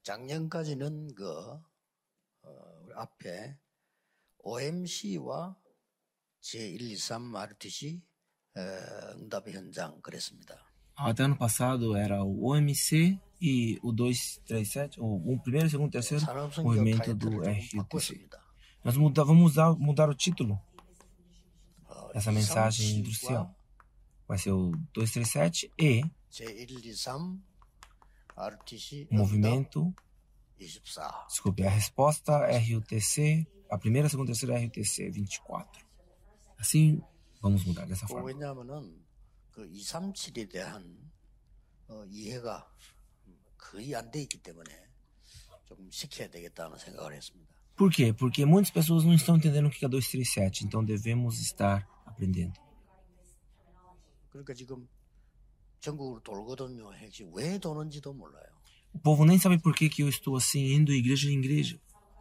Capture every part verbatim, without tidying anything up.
작년까지는 그 어, 우리 앞에 오엠씨와 제일, 이, 삼 알티씨 어, 응답의 현장 그랬습니다. Até ano passado era o O M C e o dois três sete, o, o primeiro, segundo, terceiro 산업성교 movimento do 타이틀을 R 조금 U T C. 바꿨습니다. Nós muda, vamos usar, mudar o título 어, dessa mensagem industrial. Vai ser o dois três sete e 제일, 이, 삼 알티씨 o movimento, 이십사. desculpe, a resposta R U T C, a primeira, segunda, terceira R U T C vinte e quatro. Assim, vamos mudar dessa forma. 왜냐하면은 그 이백삼십칠에 대한 어, 이해가 거의 안 돼 있기 때문에 좀 시켜야 되겠다는 생각을 했습니다. Por quê? Porque muitas pessoas não estão entendendo o que é dois três sete, então devemos estar aprendendo. 그러니까 지금 전국으로 돌거든요. 핵시 왜 도는지도 몰라요. O povo nem sabe por que, que eu estou assim, indo igreja em igreja.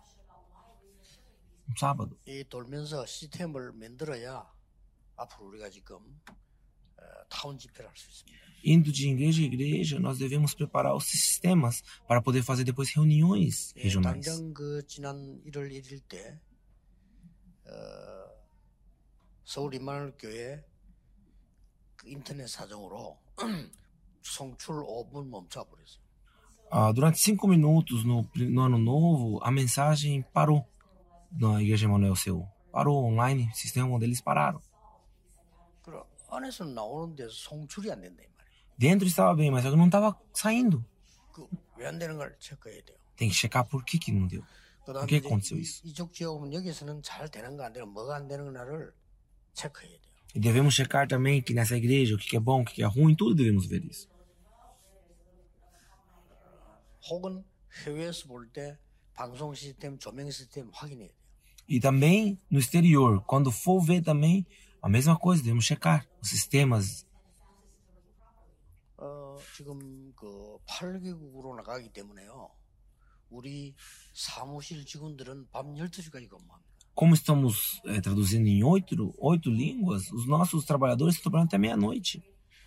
Um sábado. 이 돌면서 시스템을 만들어야 앞으로 우리가 지금 어, 타운 집회를 할 수 있습니다. Indo de igreja em igreja, nós devemos preparar os sistemas para poder fazer depois reuniões 예, regionais. 당장 그 지난 일월 일일 때 어, 서울 임마누엘교회 그 인터넷 사정으로 송출 오 분 멈춰버렸어요. Ah, durante cinco minutos no, no ano novo, a mensagem parou na igreja Emmanuel Seu. Parou online, o sistema deles pararam. 그럼 안에서 나오는데 송출이 안 된다 이 말이에요. Dentro estava bem, mas só que não estava saindo. 그 왜 안 되는 걸 체크해야 돼요. Tem que checar por que que não deu. Por que aconteceu isso? 이쪽 지역은 여기서는 잘 되는 거 안 되는 뭐가 안 되는 거를 체크해야 돼요. E devemos checar também que nessa igreja o que é bom, o que é ruim, tudo devemos ver isso. 혹은 해외에서 볼 때 방송 시스템, 조명 시스템 확인해야 돼요. E também no exterior, quando for ver também a mesma coisa, devemos checar os sistemas. 어, 지금 그 팔 개국으로 나가기 때문에요. 우리 사무실 직원들은 밤 열두 시까지 근무합니다. Como estamos é, traduzindo em oito, oito línguas, os nossos trabalhadores estão trabalhando até meia-noite.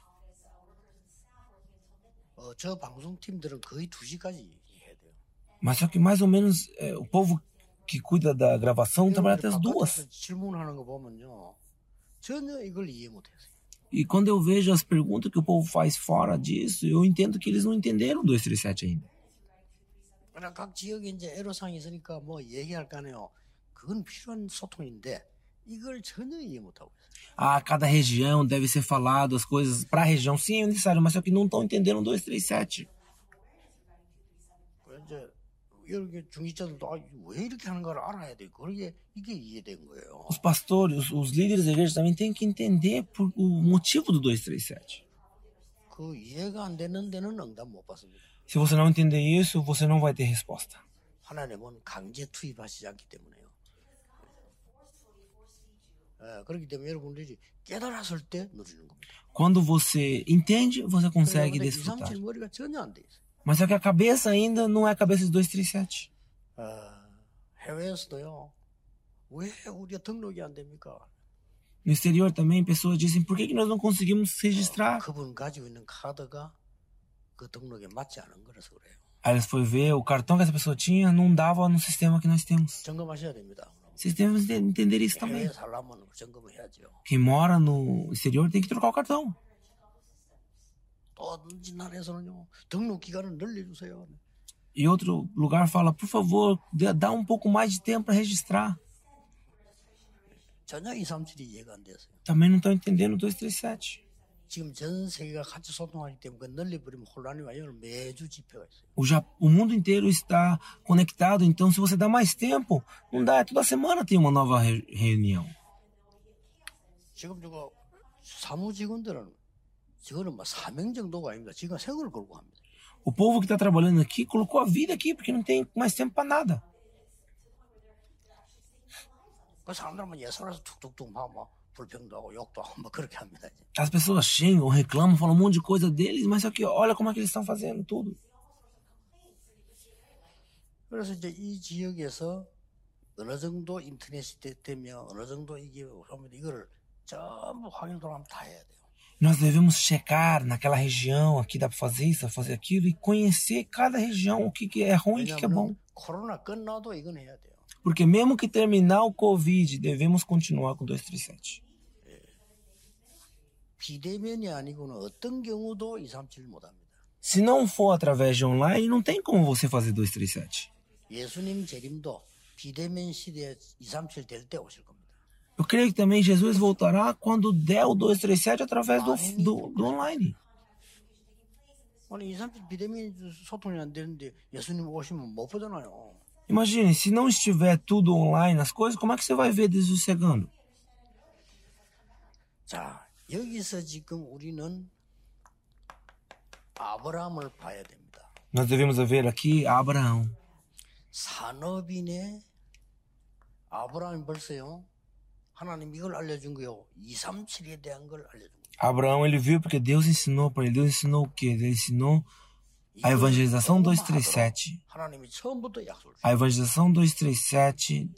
어, 저 방송팀들은 거의 두 시까지 해야 돼요. Mas só que mais ou menos é, o povo que cuida da gravação trabalha até as duas. 질문하는 거 보면요. 전혀 이걸 이해 못했어요. E quando eu vejo as perguntas que o povo faz fora disso, eu entendo que eles não entenderam o dois três sete ainda. 그러나 각 지역에 이제 애로사항이 있으니까 뭐 얘기할 거 아니에요. 그건 필요한 소통인데 이걸 전혀 이해 못하고 있어요. Ah, cada região deve ser falado as coisas para a região. Sim, é necessário, mas só que não estão entendendo o dois três sete. 이제 이렇게 중직자들도 아, 왜 이렇게 하는 걸 알아야 돼. 그게 이게 이해된 거예요. Os pastores, os, os líderes da igreja também têm que entender por, o motivo do dois três sete. 그 이해가 안 되는 데는 응답 못 받습니다. Se você não entender isso, você não vai ter resposta. 하나님은 강제 투입하시지 않기 때문에요. 예, 그렇기 때문에 여러분들이 깨달았을 때 누리는 겁니다. Quando você entende, você consegue 그런데 desfrutar. 이백삼십칠 머리가 전혀 안 돼 있어요. Mas só que a cabeça ainda não é a cabeça de dois três sete. 어, 해외에서도요. 왜 우리가 등록이 안 됩니까? No exterior também, pessoas dizem, por que, que nós não conseguimos registrar? 그분 가지고 있는 카드가 그 등록에 맞지 않은 거라서 그래요. Aí eles foram ver, o cartão que essa pessoa tinha não dava no sistema que nós temos. 점검하셔야 됩니다. Vocês devem entender isso também. 해외에 살려면 점검을 해야죠. Quem mora no exterior tem que trocar o cartão. 또 어떤 나라에서는요. 등록 기간을 늘려주세요. E outro lugar fala, por favor, dá um pouco mais de tempo para registrar. 전혀 이백삼십칠이 이해가 안 됐어요. Também não estão entendendo o dois três sete. 지금 전 세계가 같이 소통하기 때문에 그 늘려버리면 혼란이 와요. 매주 집회가 있어요. O, Já, o mundo inteiro está conectado, então se você dá mais tempo, não dá, toda semana tem uma nova re reunião. 지금 저거 사무 직원들은 저거는 뭐 사명 정도가 아닙니다. 지금 생을 걸고 합니다. O povo que está trabalhando aqui colocou a vida aqui porque não tem mais tempo para nada. 그 사람들은 예선에서 툭툭툭 막 불평도 하고 욕도 하고 막 그렇게 합니다. As pessoas xingam, reclamam, falam um monte de coisa deles, mas só que olha como é que eles estão fazendo tudo. 그래서 이제 이 지역에서 어느 정도 인터넷이 되면 어느 정도 이게 하면 이거를 전부 확인 돌아가면 다 해야 돼요. Nós devemos checar naquela região, aqui dá para fazer isso, fazer aquilo, e conhecer cada região, o que, que é ruim e o que, que é bom. 왜냐하면 코로나 끝나도 이건 해야 돼요. Porque mesmo que terminar o Covid, devemos continuar com duzentos e trinta e sete. 비대면이 아니고는 어떤 경우도 이백삼십칠 못합니다. Se não for através de online, não tem como você fazer duzentos e trinta e sete. 예수님 재림도 비대면 시대에 이백삼십칠 될 때 오실 겁니다. Eu creio que também Jesus voltará quando der o duzentos e trinta e sete através do, do, do online. 아니 이백삼십칠 비대면 소통이 안 되는데 예수님 오시면 못 보잖아요. Imagine, se não estiver tudo online, as coisas, como é que você vai ver Jesus chegando? 자, 여기서 지금 우리는 아브라함을 봐야 됩니다. Nós devemos ver aqui Abraão. 산업인의 아브라함이 벌써요. 하나님 이걸 알려준 거요. 이백삼십칠에 대한 걸 알려준 거예요. Abraão, ele viu porque Deus ensinou para ele. Deus ensinou o quê? Ele ensinou a evangelização duzentos e trinta e sete. 하나님이 처음부터 약속을 A evangelização duzentos e trinta e sete.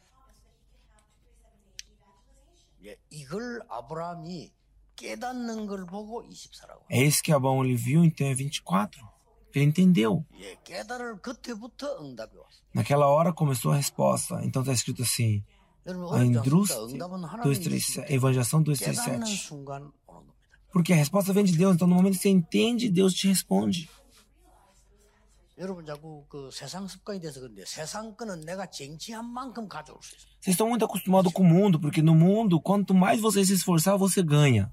예, 이걸 아브라함이 깨닫는 걸 보고 이십사라고. É isso que Abraão ele viu, então é vinte e quatro. Ele entendeu. 예, 깨달을 그때부터 응답이 왔어. Naquela hora começou a resposta. Então está escrito assim. 여러분 A 어렵지 indústria, 않습니까? 응답은 duzentos e 하나님이 trinta e 주시기 sete, a evangelização duzentos e trinta e 깨닫는 sete. 순간 오는 겁니다. Porque a resposta vem de Deus. Então no momento que você entende, Deus te responde. 여러분 자꾸 그 세상 습관이 돼서 그런데 세상 거는 내가 쟁취한 만큼 가져올 수 있어요. Vocês estão muito acostumados com o mundo, porque no mundo, quanto mais você se esforçar, você ganha.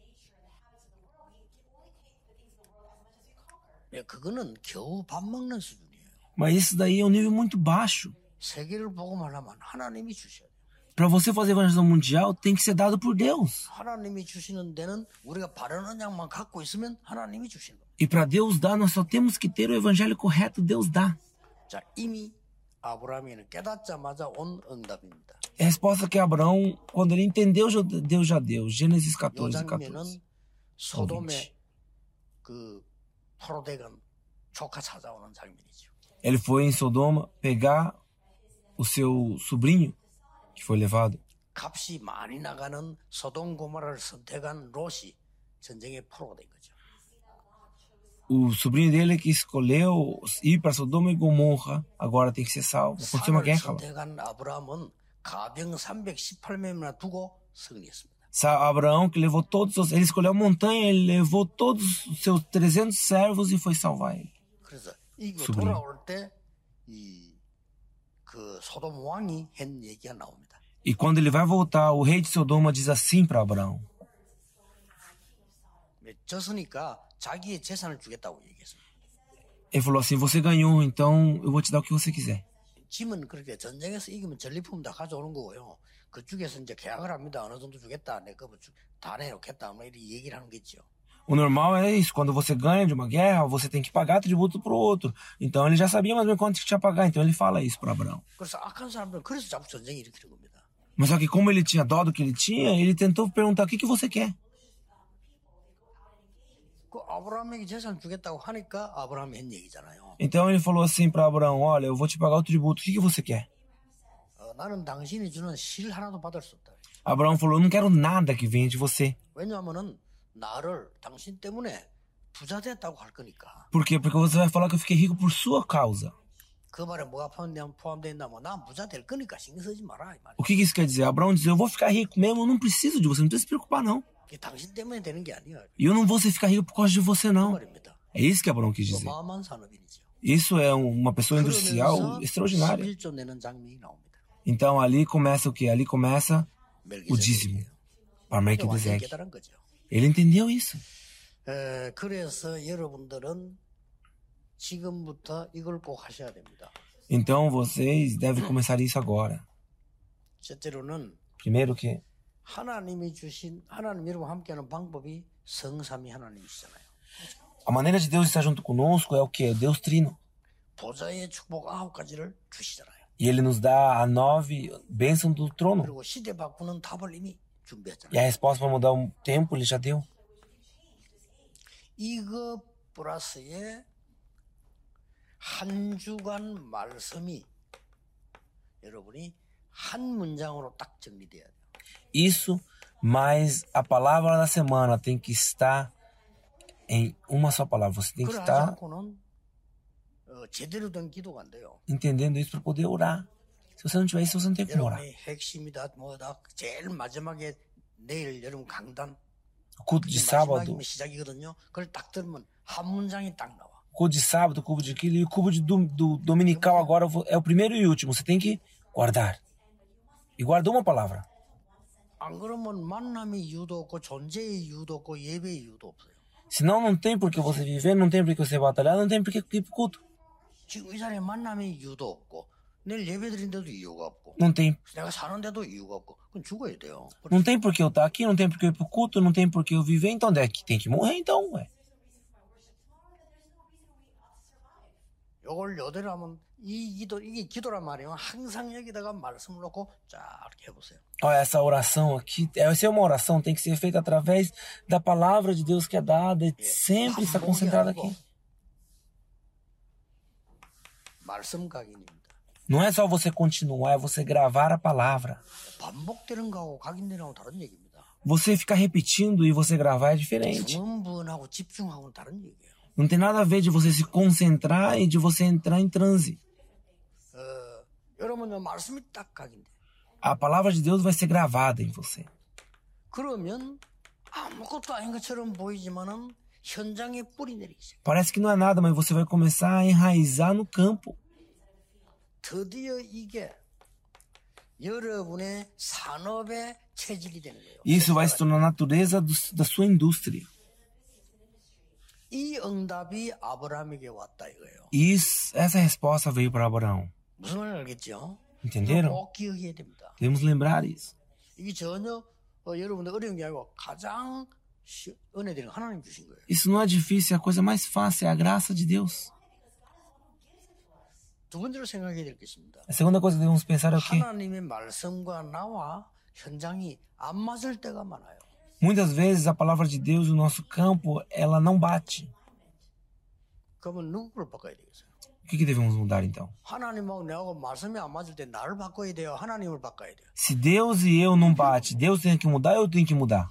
예, 그거는 겨우 밥 먹는 수준이에요. Mas isso daí é um nível muito baixo. 세계를 복음하려면 하나님이 주셔야 돼요. Para você fazer evangelização mundial, tem que ser dado por Deus. 하나님이 주시는 데는 우리가 바른 언약만 갖고 있으면 하나님이 주시는 겁니다. E para Deus dar, nós só temos que ter o evangelho correto, Deus dá. 자, 이미 아브라함이는 깨닫자마자 온 응답입니다. É a resposta que Abraão, quando ele entendeu, Deus já deu. Gênesis 이 catorze, 장면은 catorze. 소돔의 그 포로대간 조카 찾아오는 장면이죠. Ele foi em Sodoma pegar o seu sobrinho, que foi levado. 값이 많이 나가는 소돔 고모라를 선택한 롯이 전쟁의 포로가 된 거죠. O sobrinho dele que escolheu ir para Sodoma e Gomorra, agora tem que ser salvo. Aconteceu uma 산을 guerra lá. 선택한 아브라함은 가병 삼백십팔 명이나 두고 승리했습니다. Sa- Abraão que levou todos os... Ele escolheu a montanha, ele levou todos os seus trezentos servos e foi salvar ele. 그래서 이거 수분이. 돌아올 때 이 그 소돔 왕이 한 얘기가 나옵니다. E quando ele vai voltar, o rei de Sodoma diz assim para Abraão. 졌으니까 자기의 재산을 주겠다고 얘기했습니다. Ele falou assim, você ganhou, então eu vou te dar o que você quiser. 짐은 그렇게 전쟁에서 이기면 전리품 다 가져오는 거고요. 그쪽에서 이제 계약을 합니다. 어느 정도 주겠다. 내가 다 내놓겠다. 뭐 이렇게 얘기를 하는 거죠. O normal é isso, quando você ganha de uma guerra, você tem que pagar tributo pro outro. Então ele já sabia mais ou menos quanto que tinha que pagar, então ele fala isso para Abraão. 그래서 악한 사람들은 그래서 자꾸 전쟁 일으키는 겁니다. Mas só que como ele tinha dó do que ele tinha, ele tentou perguntar, o que, que você quer? 그 아브라함에게 재산 주겠다고 하니까 아브라함이 한 얘기잖아요. Então ele falou assim para Abraão, olha, eu vou te pagar o tributo, o que, que você quer? 어, 나는 당신이 주는 실 하나도 받을 수 없다. Abraão falou, eu não quero nada que venha de você. 왜냐하면은 나를 당신 때문에 부자 됐다고 할 거니까. Por quê? Porque você vai falar que eu fiquei rico por sua causa. 그 말에 뭐가 포함되어 있나면 난 부자 될 거니까 신경 쓰지 마라 이 말이야. O que, que isso quer dizer? Abraão diz, eu vou ficar rico mesmo, eu não preciso de você, não precisa se preocupar não. 그게 당신 때문에 되는 게 아니야. E eu não vou ser ficar rico por causa de você 그 não. 말입니다. É isso que Abraão quis dizer. 어마어마한 산업인이죠. Isso é uma pessoa industrial 그러면서 extraordinária. 십일조 내는 장면이 나옵니다. Então ali começa o quê? Ali começa o dízimo 멜기세덱이에요. para 완전히 Melquisedeque. 깨달은 거죠. Ele entendeu isso. 에, 그래서 여러분들은 지금부터 이걸 꼭 하셔야 됩니다. Então vocês devem começar isso agora. 첫째로는 Primeiro que 하나님이 주신 하나님 여러분 함께하는 방법이 성삼위 하나님이시잖아요. a maneira de Deus estar junto conosco é o quê? Deus Trino. 보좌의 축복 아홉 가지를 주시잖아요. E Ele nos dá a nove bênçãos do trono. 그리고 시대 바꾸는 답을 이미 E a 준비했잖아요. resposta para mudar o tempo Ele já deu. 이거 플러스에 한 주간 말씀이 여러분이 한 문장으로 딱 정리돼야 돼요. Isso Mas a palavra da semana tem que estar em uma só palavra. Você tem que 그걸 하지 estar 않고는 어, 제대로 된 기도가 안 돼요. entendendo isso para poder orar. Se você não tiver isso, você não tem como orar. 여러분의 핵심이다 뭐다 제일 마지막에 내일 여러분 강단 O culto de 그게 sábado, 마지막이면 시작이거든요. 그걸 딱 들으면 한 문장이 딱 나와. o culto de sábado, o culto de aquilo, e o culto de do, do dominical agora é o primeiro e último. Você tem que guardar. E guarda uma palavra. 안 그러면 만남의 이유도 없고 존재의 이유도 없고 예배의 이유도 없어요. Senão não tem por que você viver, não tem por que você batalhar, não tem por que ir pro culto. 지금 이 자리에 만남의 이유도 없고 내일 예배 드린데도 이유가 없고 Não tem. 내가 사는데도 이유가 없고 그건 죽어야 돼요. Não tem por que eu estar aqui, não tem por que eu ir pro culto, não tem por que eu viver, então é que tem que morrer, então, ué. 요걸 요대로 하면 이 기도 이게 기도란 말이에요. 항상 여기다가 말씀을 놓고 쫙 이렇게 해보세요. Olha, essa oração aqui, essa é uma oração, tem que ser feita através da palavra de Deus que é dada, e sempre está concentrada aqui. 말씀 각인입니다. Não é só você continuar, é você gravar a palavra. 반복되는 거하고 각인되는 거하고 다른 얘기입니다. Você ficar repetindo e você gravar é diferente. 중언부언하고 집중하고는 다른 얘기예요. Não tem nada a ver de você se concentrar e de você entrar em transe. 어, 여러분요 말씀이 딱 각인돼. A palavra de Deus vai ser gravada em você. 그러면 아무것도 아닌 것처럼 보이지만은 현장에 뿌리 내리기 시작. Parece que não é nada, mas você vai começar a enraizar no campo. 드디어 이게 여러분의 산업의 체질이 되는 거예요. Isso vai se tornar a natureza do, da sua indústria. 이 응답이 아브라함에게 왔다 이거예요. Isso, essa resposta veio para Abraão. 무슨 말인지 알겠죠? Entenderam? 꼭 기억해야 됩니다. Devemos lembrar isso. 이게 전혀 어, 여러분들 어려운 게 아니고 가장 쉬, 은혜되는 하나님 주신 거예요. Isso não é difícil, a coisa mais fácil é a graça de Deus. 두 번째로 생각해야 될 것입니다. A segunda coisa que devemos pensar é o quê? 하나님의 말씀과 나와 현장이 안 맞을 때가 많아요. Muitas vezes a palavra de Deus no nosso campo, ela não bate. 그러면 누구를 바꿔야 되겠어요? O que, que devemos mudar então? 하나님하고 내하고 말씀이 안 맞을 때 나를 바꿔야 돼요? 하나님을 바꿔야 돼요? Se Deus e eu não bate, Deus tem que mudar ou eu tenho que mudar?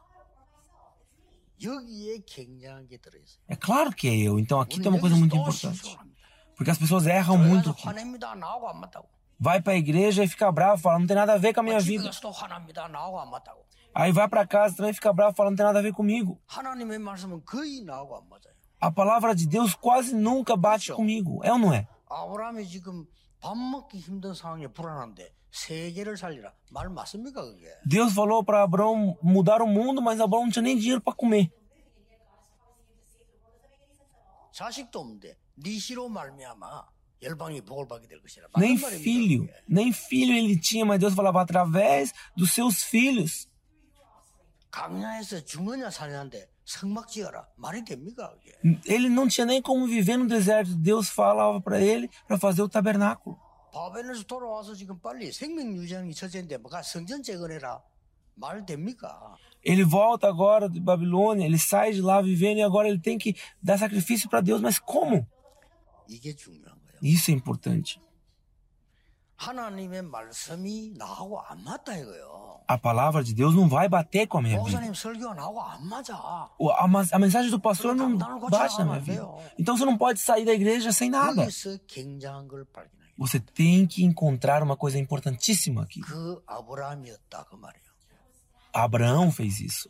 여기에 굉장한 게 들어있어요. É claro que é eu, então aqui tem uma coisa 여기서 muito 또 importante. 실수를 합니다. Porque as pessoas erram muito 그래서 aqui. 화냅니다. 나하고 안 맞다고. Vai para a igreja e fica bravo, fala, não tem nada a ver com a minha 집에 vida. 가서도 화납니다. 나하고 안 맞다고. Aí vai para casa também fica bravo, fala, não tem nada a ver comigo. 하나님의 말씀은 거의 나하고 안 맞아요. A palavra de Deus quase nunca bate comigo, é ou não é? 아브라함이 지금 밥 먹기 힘든 상황에 불안한데 세계를 살리라. 말 맞습니까 그게? Deus falou para Abraão mudar o mundo, mas Abraão não tinha nem dinheiro para comer. 자식도 없는데 네 시로 말미암아 열방이 복을 받게 될 것이라. Nem 맞는 말입니다, filho, 그게. nem filho ele tinha, mas Deus falava através dos seus filhos. 강야에서 죽느냐 사냐인데 성막 지어라. 말이 됩니까 그게? Ele não tinha nem como viver no deserto. Deus falava para ele para fazer o tabernáculo. 바벨에서 돌아와서 지금 빨리 생명 유지하는 처제인데 뭐가 성전 재건해라. 말 됩니까? Ele volta agora de Babilônia, ele sai de lá vivendo e agora ele tem que dar sacrifício para Deus. Mas como? 이게 중요한 거예요. Isso é importante. 하나님의 말씀이 나하고 안 맞다 이거요. A palavra de Deus não vai bater com a minha vida. 목사님 설교가 나하고 안 맞아. O- A, mas- a mensagem do pastor não bate na minha vida. Então você não pode sair da igreja sem nada. 여기서 굉장한 걸 발견하게. Você tem que encontrar uma coisa importantíssima aqui. 그 아브라함이었다 그 말이에요. Abraão fez isso.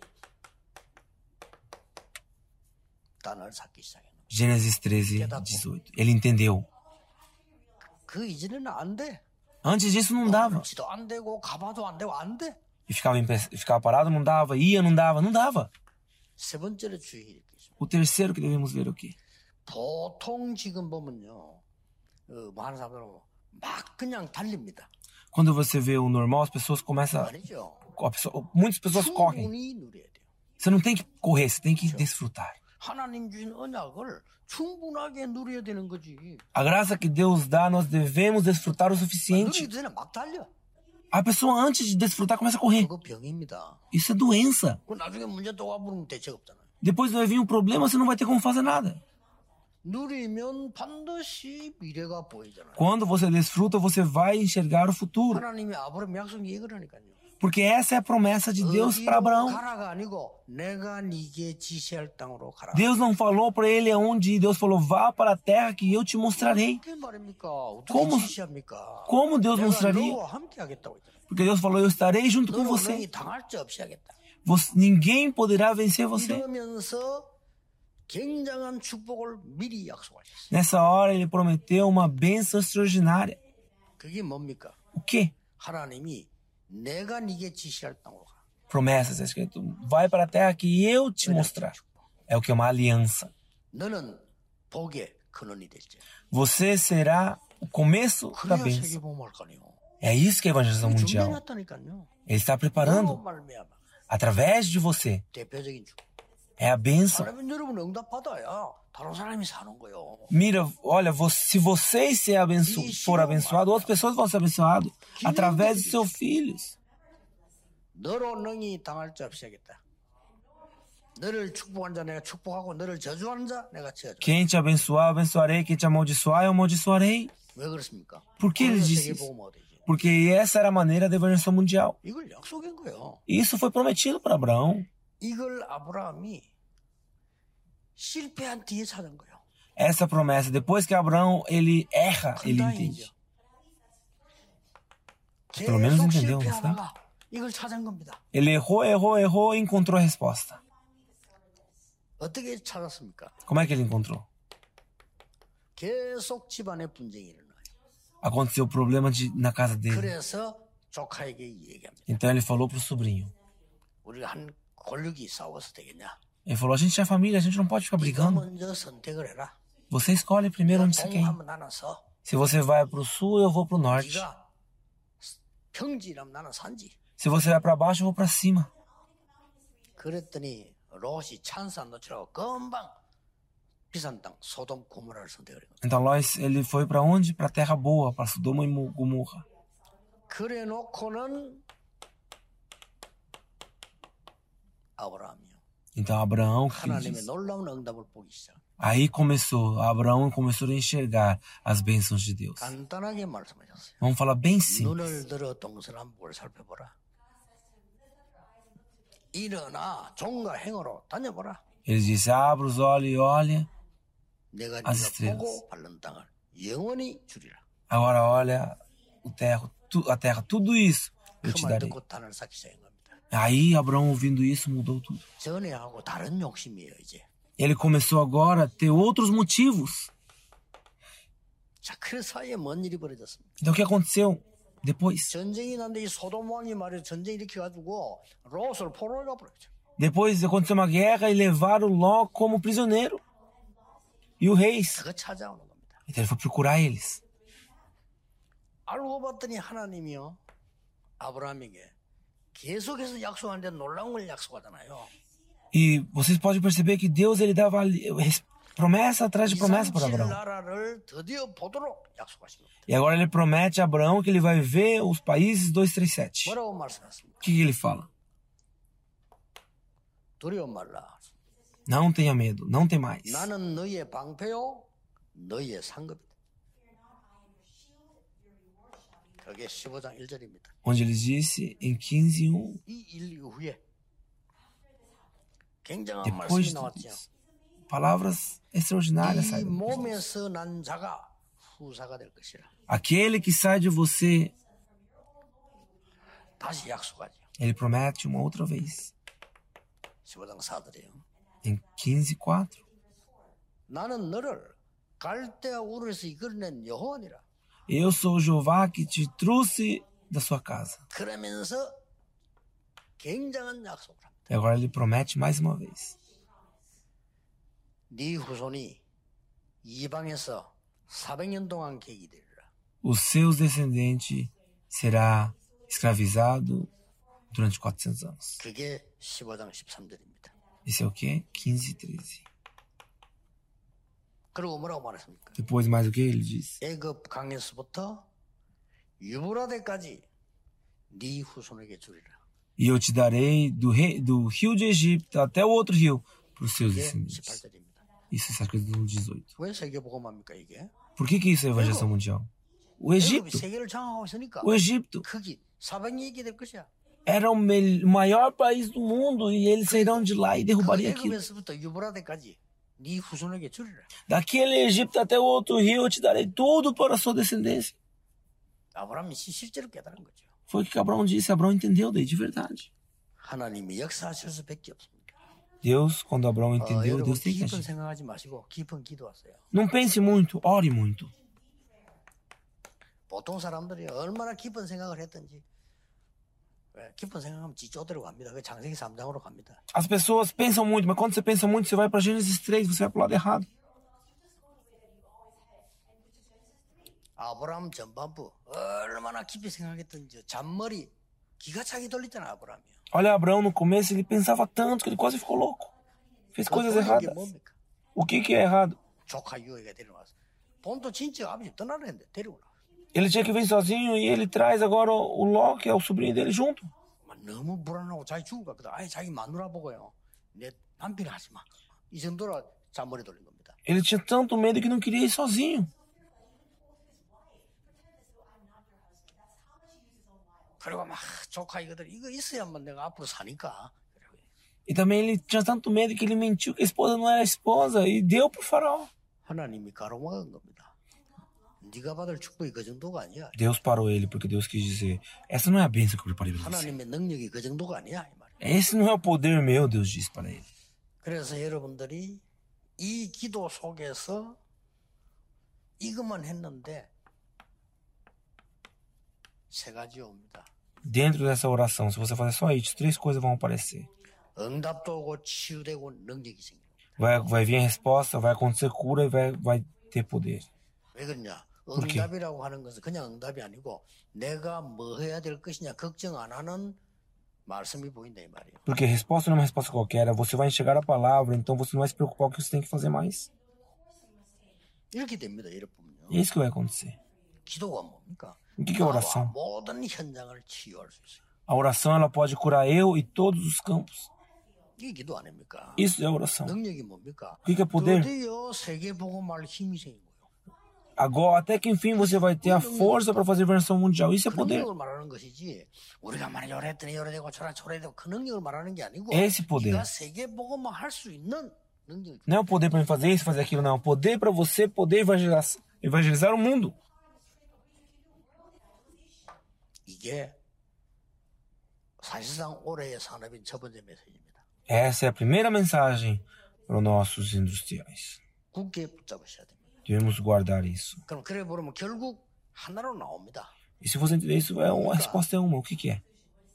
땅을 쌓기 시작했는. Gênesis treze, dezoito. Ele entendeu. 그 이전에는 안 돼. Antes disso não dava. 지도 안 되고 가봐도 안 되고 안 돼. E ficava, em pé- ficava parado, não dava. Ia, não dava. Não dava. 세 번째로 주의해야 될 게 있습니다. O terceiro que devemos ver aqui. 보통 지금 보면요, 어, 많은 사람들은 막 그냥 달립니다. Quando você vê o normal, as pessoas começam. 아니죠. a pessoa- muitas pessoas correm. 충분히 누려야 돼요. Você não tem que correr, você tem que desfrutar. 하나님 주신 언약을 충분하게 누려야 되는 거지. A graça que Deus dá, nós devemos desfrutar o suficiente. 누리기 전에 막 달려. A pessoa, antes de desfrutar, começa a correr. 그거 병입니다. Isso é doença. 그 나중에 문제 또 와보면 대책 없잖아요. Depois vai vir um problema, você não vai ter como fazer nada. 누리면 반드시 미래가 보이잖아요. Quando você desfruta, você vai enxergar o futuro. 하나님이 아브라함 약속 이거라니까요. Porque essa é a promessa de Deus para 어디로 Abraão. 가라가 아니고 내가 네게 지시할 땅으로 가라. Deus não falou para ele aonde ir. Deus falou, vá para a terra que eu te mostrarei. 어떻게 말입니까? 어떻게 Como- 지시합니까? como Deus 내가 mostraria? 너와 함께 하겠다고 했잖아요. Porque Deus falou, eu estarei junto com 너는 você. 너희 당할 자 없이 하겠다. Você- ninguém poderá vencer você. 이러면서 굉장한 축복을 미리 약속하셨어요. Nessa hora ele prometeu uma bênção extraordinária. 그게 뭡니까? O quê? 하나님이 내가 네게 지시할 땅으로 가라. Promessas, é escrito, vai para a terra que eu te mostrar. É o que é uma aliança. 너는 복의 근원이 될지. Você será o começo da 그래야 bênção. 세계복음할 거 아니에요. É isso que é a evangelização mundial. 준비해놨다니까요. Ele está 너로 preparando 말미암아 através de você. 대표적인 축복. É a bênção. 하나님 여러분 응답받아야 다른 사람이 사는 거예요. Mira, olha, vo- se vocês se abenço for abençoados, outras pessoas vão ser abençoadas através de seus filhos. 너로 능히 당할 자 없이 하겠다. 너를 축복한 자 내가 축복하고 너를 저주하는 자 내가 저주. Quem te abençoar, eu abençoarei. Quem te amaldiçoar, eu amaldiçoarei. 왜 그렇습니까? Por que ele 그래서 disse isso? 세계복음 되지. Porque essa era a maneira da evangelização mundial. 이걸 약속한 거예요. Isso foi prometido para Abraão. 이걸 아브라함이 실패한 뒤에 찾은 거예요. Essa promessa, depois que Abraão ele erra, 큰 ele 다행이죠. entende. Pelo menos 계속 entendeu, não 실패하다가 이걸 찾은 겁니다. Ele errou, errou, errou e encontrou a resposta. 어떻게 찾았습니까? Como é que ele encontrou? 계속 집안에 분쟁이 일어나요. Aconteceu o problema de, na casa dele. 그래서 조카에게 얘기합니다. Então ele falou pro sobrinho. 우리가 한 권력이 싸워서 되겠냐? Ele falou, a gente é família, a gente não pode ficar 네가 brigando. 먼저 선택을 해라. Você escolhe primeiro onde você quer ir. 동하면 나는 서. Se você vai pro sul, eu vou pro norte. 네가 평지라면 나는 산지. Se você vai pra baixo, eu vou pra cima. 그랬더니 롯이 찬산 놓치라고 금방 비싼 땅 소돔 고모라를 선택을 해요. Então Lois, ele foi pra onde? Pra terra boa, pra Sodoma e Mo- Gomorra. 그래 놓고는 아브라함이요. Então Abraão, que ele 하나님의 diz. 놀라운 응답을 보기 시작. Aí começou, Abraão começou a enxergar as bênçãos de Deus. 간단하게 말씀하셨어요. Vamos falar bem simples. 눈을 들어 동서남북을 살펴보라. 일어나 종과 행어로 다녀보라. Ele disse, abra os olhos e olha. 내가 As 네가 estrelas. 보고 밟는 땅을 영원히 주리라. Agora olha o terra, tu- a terra, tudo isso eu 그 te 말 darei. 듣고 단을 쌓기 시작한 겁니다. Aí Abraão ouvindo isso mudou tudo. 전에하고 다른 욕심이에요 이제. Ele começou agora a ter outros motivos. 자, 그 사이에 뭔 일이 벌어졌습니까? Então o que aconteceu depois? 전쟁이 났는데 이 소돔 왕이 말이야 전쟁 일으켜가지고 롯을 포로에 가버렸죠. Depois aconteceu uma guerra e levaram Ló como prisioneiro. E o reis. 그거 찾아오는 겁니다. Então ele foi procurar eles. 알고 봤더니 하나님이요 아브라함에게 계속해서 약속하는데 놀라운 걸 약속하잖아요. E vocês podem perceber que Deus ele dava ali- res- promessa atrás de promessa para 이삼칠 Abraão. 나라를 드디어 보도록 약속하신 겁니다. E agora ele promete a Abraão que ele vai ver os países dois, três, sete. O 뭐라고 말씀하십니까? que, que ele fala? 두려움 말라. Não tenha medo, não tem mais. 나는 너희의 방패요 너희의 상급이다. 그게 십오 장 일 절입니다. Onde ele disse em quinze, um, 이 일 이후에 굉장한 depois 말씀이 de tudo 나왔죠. isso, palavras extraordinárias 이 saem. da boca de Deus. 몸에서 난 자가 후사가 될 것이라. Aquele que sai de você, 다시 약속하죠. ele promete uma outra vez. 십오 장 사 절이에요. Em quinze, quatro. 나는 너를 갈대아 우르에서 이끌어낸 여호와니라. Eu sou Jeová que te trouxe da sua casa. 그러면서 굉장한 약속을 합니다. E agora ele promete mais uma vez. 네 후손이 이방에서 사백 년 동안 계기 되리라. Os seus descendentes será escravizado durante quatrocentos anos. 그게 십오 장 십삼 절입니다. Esse é o quê? quinze, treze. 그리고 뭐라고 말했습니까? Depois mais o que ele diz? 애굽 강에서부터 유브라데까지 네 후손에게 주리라. E eu te darei do, rei, do rio de Egito até o outro rio para os seus 이게 descendentes. 십팔 절입니다. Isso está escrito no dezoito. 왜 세계복음합니까 이게? Por que, que isso é evangelização mundial? O 애굽이 Egito. 세계를 장악하고 있으니까 O Egito. 크기 사백 년 있게 될 것이야. era o mel- maior país do mundo e eles sairão de lá e 그 derrubariam aquilo. 애굽에서부터 유브라데까지 네 후손에게 주리라. Daquele Egito até o outro rio eu te darei tudo para a sua descendência. 아브라함이 시- 실제로 깨달은 거죠. Foi o que Abraão disse. Abraão entendeu daí de verdade. 하나님이 역사하실 수밖에 없습니다. Deus, quando Abraão 어, entendeu, 여러분 Deus tem que 깊은 agir. 생각하지 마시고 깊은 기도하세요. Não pense muito, ore muito. 보통 사람들이 얼마나 깊은 생각을 했든지 왜, 깊은 생각하면 지조대로 갑니다. 그 장세기 삼 장으로 갑니다. As pessoas pensam muito, mas quando você pensa muito, você vai para Gênesis três, você vai para o lado errado. 아브라함 전반부 얼마나 깊이 생각했든지 잔머리 기가 차게 돌리잖아 아브라함이요. Olha, Abraão no começo, ele pensava tanto que ele quase ficou louco. Fez coisas 이게 erradas. 뭡니까? O que que é errado? 조카 유에게 데려와서 본토 친척 아버지 떠나려는데 데려오라. Ele tinha que vir sozinho e ele traz agora o Ló, que é o sobrinho dele, junto. 막 너무 불안하고 자기 죽을 것 같거든. 아예 자기 마누라 보고요. 내 남편 하지 마. 이 정도로 잔머리 돌린 겁니다. Ele tinha tanto medo que não queria ir sozinho. 그리고 막 조카 이거들 이거 있어야만 내가 앞으로 사니까. E também ele tinha tanto medo que ele mentiu que a esposa não era a esposa e deu pro faraó. 하나님이 가로막은 겁니다. 네가 받을 축복이 그 정도가 아니야. Deus parou ele porque Deus quis dizer, essa não é a bênção que eu preparei para você. 하나님의 능력이 그 정도가 아니야 이 말이야. Esse não é o poder meu, Deus disse para ele. 그래서 여러분들이 이 기도 속에서 이것만 했는데 세 가지 옵니다. Dentro dessa oração, se você fazer só isso, três coisas vão aparecer. 응답도 오고 치유되고 능력이 생깁니다. Vai, vai vir a resposta, vai acontecer cura e vai, vai ter poder. 왜 그러냐? Por quê? 응답이라고 하는 것은 그냥 응답이 아니고 내가 뭐 해야 될 것이냐 걱정 안 하는 말씀이 보인다 이 말이에요. Porque resposta não é uma resposta qualquer, você vai enxergar a palavra, então você não vai se preocupar com o que você tem que fazer mais. 이렇게 됩니다. 여러분요. É isso que vai acontecer. 기도가 뭡니까? O que que é 나와 oração? 모든 현장을 치유할 수 있어요. A oração ela pode curar eu e todos os campos. 이게 기도 아닙니까? Isso é oração. 능력이 뭡니까? O que que é poder? 드디어 세계복음할 힘이 생긴 거예요. Agora, até que enfim você vai ter a força para fazer versão mundial. Isso é 그 poder. 능력을 말하는 것이지 우리가 만약 요랬더니 요래되고 저래 저래되고 그 능력을 말하는 게 아니고 Esse poder. 네가 세계복음만 할 수 있는 능력. Não é o poder para mim fazer isso, fazer aquilo, não. É o poder para você poder evangelizar, evangelizar o mundo. 이게 사실상 올해의 산업인 첫 번째 메시지입니다. Essa é a primeira mensagem para os nossos industriais. 굳게 붙잡으셔야 됩니다. Devemos guardar isso. 그럼 그래 보면 결국 하나로 나옵니다. E se você entender isso, é uma, a resposta é uma. O que que é?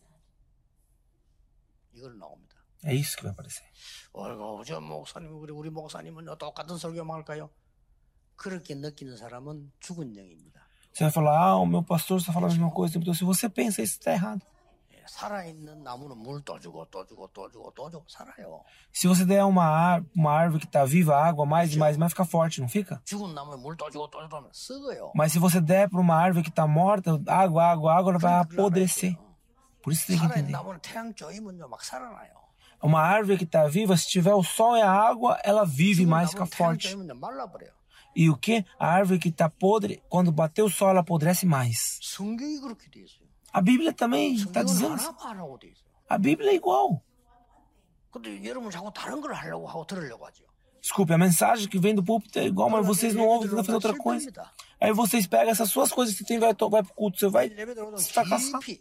이걸 나옵니다. É isso que vai aparecer. 어이구, 저 목사님, 우리 우리 목사님은 똑같은 설교만 할까요? 그렇게 느끼는 사람은 죽은 영입니다. Você vai falar, ah, o meu pastor está falando a mesma coisa. Então, se você pensa isso, está errado. 살아있는 나무는 물 또 주고 또 주고 또 주고 또 주고 살아요. Se você der uma, ar- uma árvore que está viva, água, mais e mais e mais, fica forte, não fica? 죽은 나무에 물 또 주고 또 주고 하면 썩어요. Mas se você der para uma árvore que está morta, água, água, água, ela vai apodrecer. Por isso você tem que 살아있는 entender. 나무는 태양 쪼이면요 막 살아나요. Uma árvore que está viva, se tiver o sol e a água, ela vive 죽은 mais, 나무는 fica 태양 forte. 쪼이면요 말라버려요. E o que? A árvore que está podre, quando bater o sol, ela apodrece mais. 성경이 그렇게 돼 있어요. A Bíblia também está 성경은 dizendo. 하나만 하라고 돼 있어요. A Bíblia é igual. 근데 여러분 자꾸 다른 걸 하려고 하고 들으려고 하죠. Desculpe, a mensagem que vem do púlpito é igual, mas vocês não ouvem, tentam fazer outra coisa. Aí vocês pegam essas suas coisas que tem, vai, vai pro culto, você vai 예배 들어오면 se fracassar. 깊이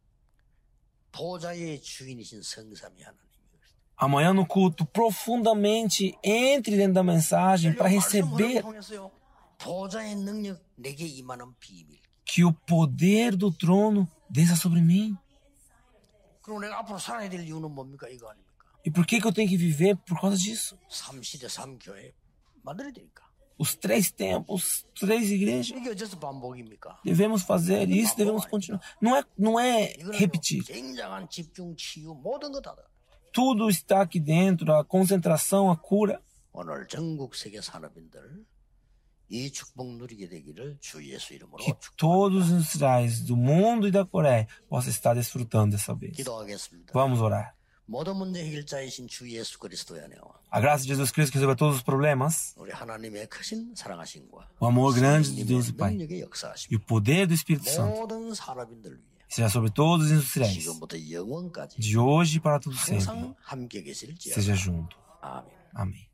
보좌의 주인이신 성삼위 하나님이 Amanhã no culto, profundamente, entre dentro da mensagem para receber 통해서요. 보좌의 능력 내게 임하는 비밀. que o poder do trono desça sobre mim. 그럼 내가 앞으로 살아야 될 이유는 뭡니까? 이거 아닙니까? E por que, que eu tenho que viver por causa disso? 삼시대 삼교회 만들어야 되니까. Os três tempos, três igrejas. 이게 어째서 반복입니까? Devemos fazer isso, devemos continuar. Não é, não é 이거는 repetir. 굉장한 집중, 치유 모든 거 다. Tudo está aqui dentro, a concentração, a cura. 오늘 전국 세계 산업인들 이 축복 누리게 되기를 주 예수 이름으로 Que 축복. todos os industriais do mundo e da Coreia possam estar desfrutando dessa vez. 기도하겠습니다. Vamos orar. 모든 문제 해결자이신 주 예수 그리스도의 안에와 A graça de Jesus Cristo que resolve todos os problemas, 우리 하나님의 크신 사랑하심과 o amor grande de Deus e 성령님의 Pai 능력의 e 역사하심 o poder do Espírito Santo 모든 산업인들 위해 seja sobre todos os industriais, 지금부터 영원까지 de hoje para todo sempre, 항상 함께 계실지어다. seja junto. 아멘. Amém.